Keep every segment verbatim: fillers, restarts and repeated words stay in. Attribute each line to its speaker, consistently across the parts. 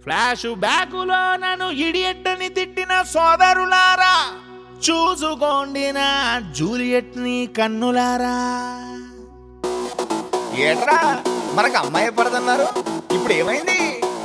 Speaker 1: Flash బ్యాకులో నన్ను idiot అని తిట్టిన సోదరులారా, చూసుకోండి నా జూలియట్ ని కన్నులారా.
Speaker 2: ఏట్రా మనకు అమ్మాయి పడదన్నారు, ఇప్పుడు ఏమైంది?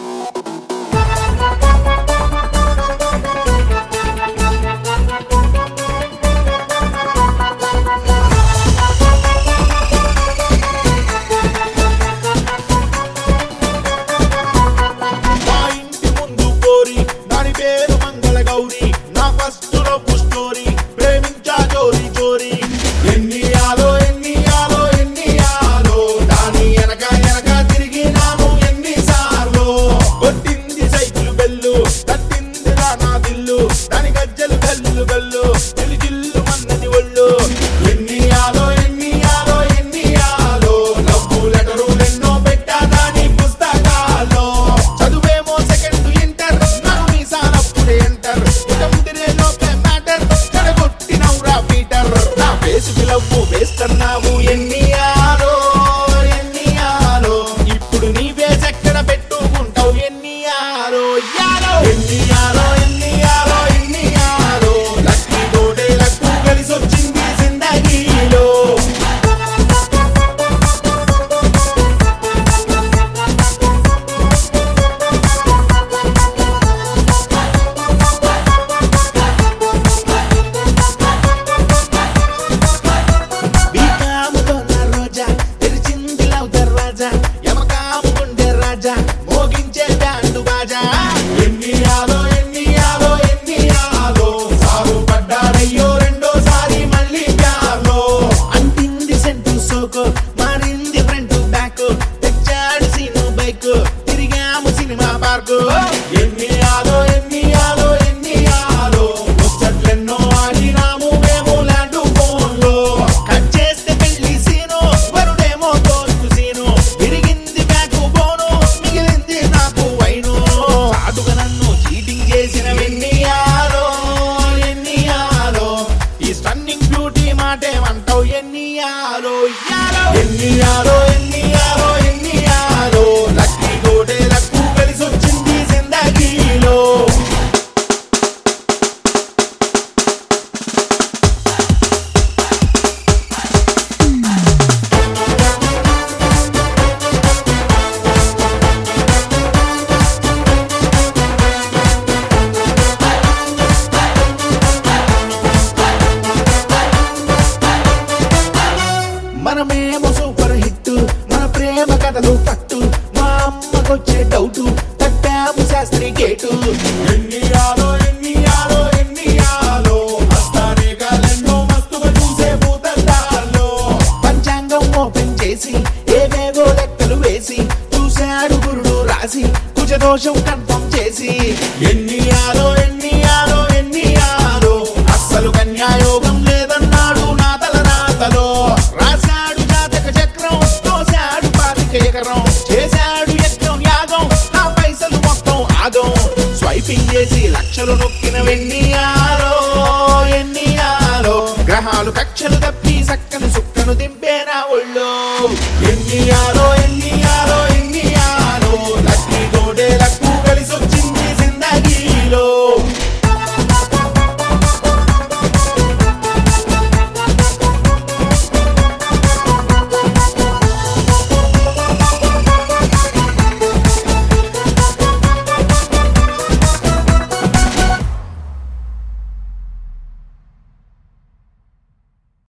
Speaker 2: ఇప్పుడు నీ బేస్ ఎక్కడ పెట్టుకుంటావు ఎన్ని ఆరో యారో ఎన్ని ఆరో ఎన్ని ఆరో ఎన్ని ఆరో లక్కీ తోటే లక్కు కలిసి వచ్చింది జిందగీలో. మోగించే బ్యాండు బాజా ఎన్ని ఆలో ఎన్ని ఆలో ఎన్ని ఆలో సాగు పడ్డారయ్యో రెండోసారి మళ్ళీ ప్యార్లో. అంటింది సెంటు సోకో మారింది ఫ్రంట్ బ్యాక్, తెచ్చాడు సీను బైక్ తిరిగాము సినిమా పార్కు. ఎన్ని ఆలో ఎన్ని ఆలో ఎన్ని ఆలో ముచ్చట్లెన్నో ఆడినాము మేము ల్యాండ్ ఫోన్ లో. కట్ చేస్తే పెళ్లి సీను వరుడేమో తోలు సీను, విరిగింది బ్యాక్ బోను మిగిలింది నాకు వైను. చాటుగా నన్ను చీటింగ్ చేసిన ఎన్ని ఆలో ఎన్ని ఆలో ఈ స్టన్నింగ్ బ్యూటీ మాటేమంటావు ఎన్ని ఆలో యాలో ఎన్ని ఆలో ఎన్ని ఆలో ఎన్ని ఆలో లక్కీ తోటే లక్కు కలిసి వచ్చింది జిందగీలో. మనమేమో సూపర్ హిట్, మన ప్రేమ కథలు పట్టు, మా అమ్మకొచ్చే డౌటు తట్టాము శాస్త్రి గేటు. ఎన్ని ఆలో ఎన్ని ఆలో ఎన్ని ఆలో వస్తానే కాలెన్నో మస్తుగా చూసే భూతద్దాల్లో. పంచాంగం ఓపెన్ చేసి ఏవేవో లెక్కలు వేసి చూశాడు గురుడు రాసి కుజదోషం కన్ఫర్మ్ చేసి. ఎన్ని ఆలో ఎన్ని ఆలో ఎన్ని ఆలో అస్సలు కన్యాయోగం లేదన్నాడు నా తల నాతలో. రాశాడు జాతక చక్రం తోశాడు పాతిక ఎకరం, చేశాడు యజ్ఞం యాగం నా పైసలు మొత్తం ఆగం. స్వైపింగ్ చేసి లక్షలు నొక్కిన ఎన్ని ఆలో ఎన్ని ఆలో గ్రహాలు కక్షలు తప్పి